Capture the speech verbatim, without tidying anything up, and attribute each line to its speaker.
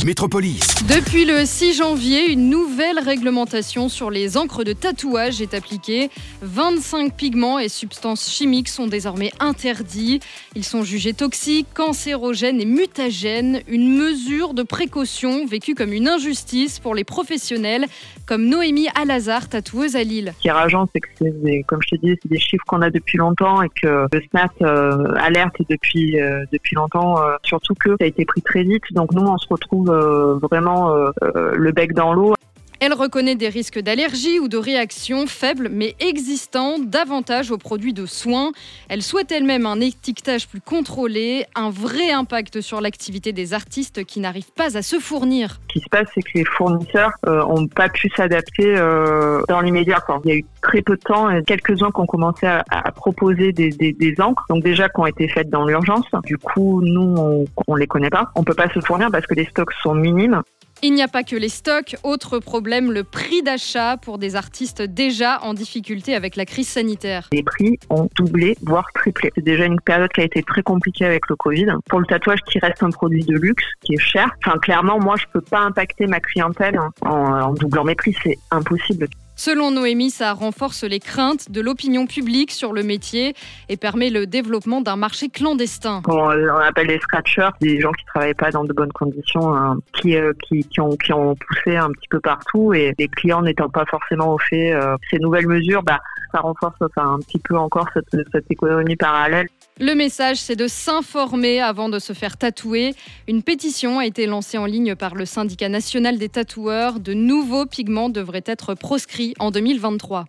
Speaker 1: Minute Métropolis.
Speaker 2: Depuis le six janvier, une nouvelle réglementation sur les encres de tatouage est appliquée. vingt-cinq pigments et substances chimiques sont désormais interdits. Ils sont jugés toxiques, cancérogènes et mutagènes. Une mesure de précaution vécue comme une injustice pour les professionnels, comme Noémie Alazar, tatoueuse à Lille.
Speaker 3: Ce qui est rageant, c'est que c'est des, comme je te dis, c'est des chiffres qu'on a depuis longtemps et que le S N A T euh, alerte depuis euh, depuis longtemps. Euh, surtout que ça a été pris très vite. Donc nous, on se retrouve euh, vraiment euh, euh, le bec dans l'eau.
Speaker 2: Elle reconnaît des risques d'allergie ou de réaction faibles mais existants, davantage aux produits de soins. Elle souhaite elle-même un étiquetage plus contrôlé, un vrai impact sur l'activité des artistes qui n'arrivent pas à se fournir.
Speaker 3: Ce qui se passe, c'est que les fournisseurs n'ont euh, pas pu s'adapter euh, dans l'immédiat, quoi. Il y a eu très peu de temps, et quelques-uns qui ont commencé à, à proposer des, des, des encres, donc déjà qui ont été faites dans l'urgence. Du coup, nous, on ne les connaît pas. On ne peut pas se fournir parce que les stocks sont minimes.
Speaker 2: Il n'y a pas que les stocks. Autre problème, le prix d'achat pour des artistes déjà en difficulté avec la crise sanitaire.
Speaker 3: Les prix ont doublé, voire triplé. C'est déjà une période qui a été très compliquée avec le Covid. Pour le tatouage qui reste un produit de luxe, qui est cher, enfin, clairement, moi, je peux pas impacter ma clientèle en, en doublant mes prix. C'est impossible.
Speaker 2: Selon Noémie, ça renforce les craintes de l'opinion publique sur le métier et permet le développement d'un marché clandestin.
Speaker 3: On, on appelle les scratchers, des gens qui travaillent pas dans de bonnes conditions, hein, qui, euh, qui, qui, ont, qui ont poussé un petit peu partout et les clients n'étant pas forcément au fait. Euh, ces nouvelles mesures, bah, ça renforce enfin, un petit peu encore cette, cette économie parallèle.
Speaker 2: Le message, c'est de s'informer avant de se faire tatouer. Une pétition a été lancée en ligne par le syndicat national des tatoueurs. De nouveaux pigments devraient être proscrits en deux mille vingt-trois.